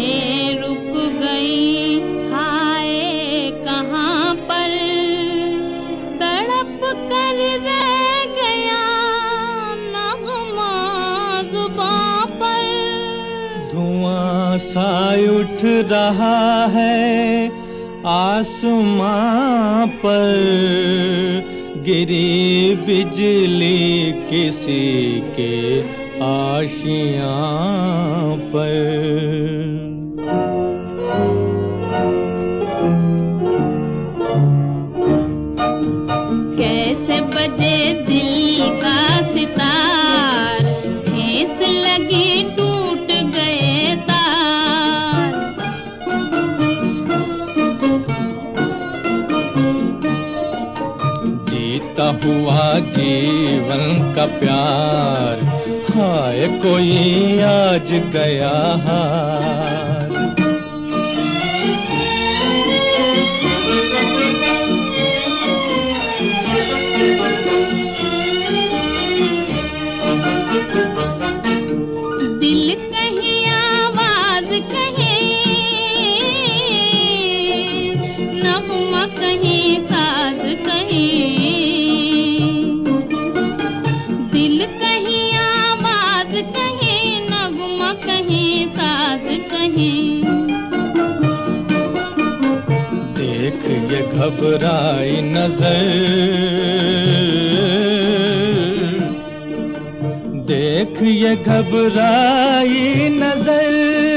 राहें रुक गई, हाय कहाँ पर तड़प कर रह गया नगमा जुबां पर। धुआं सा उठ रहा है आसमां पर, गिरी बिजली किसी के आशियां पर। कैसे बजे दिल का सितार, ठेस लगी टूट गए तार। जीता हुआ जीवन का प्यार, हाय कोई आज गया हार। दिल कहीं आवाज कहे, नगमा कहीं साज कहीं। दिल कहीं आवाज कहे, नगमा कहीं साज कहीं। देख ये घबराई नजर, देख ये घबराई नजर,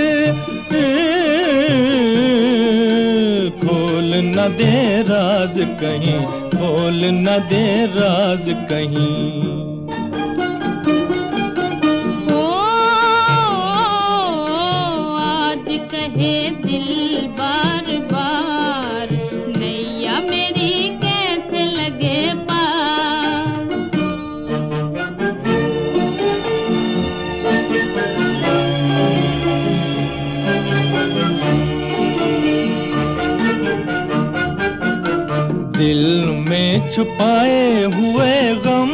खोल न दे राज कहीं, खोल न दे राज कहीं। ओ आज कहे दिल बार बार, नैया मेरी कैसे लगे पार। दिल में छुपाए हुए गम,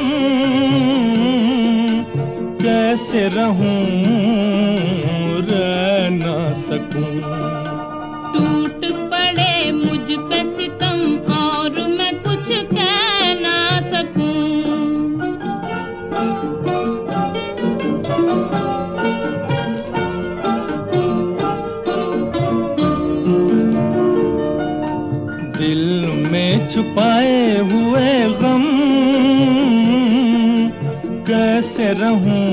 कैसे रहूं रह ना सकूं। टूट पड़े मुझ पे सितम और मैं कुछ कह ना सकूं। दिल में छुपाए हुए गम, कैसे रहूं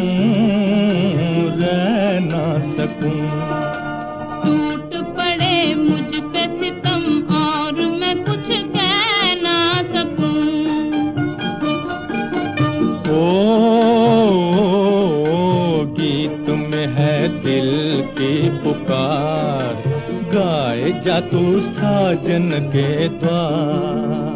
रह ना सकूं। टूट पड़े मुझ पे सितम और मैं कुछ कह ना सकूं। गीत में है दिल की पुकार, गाए जा तू साजन के द्वार।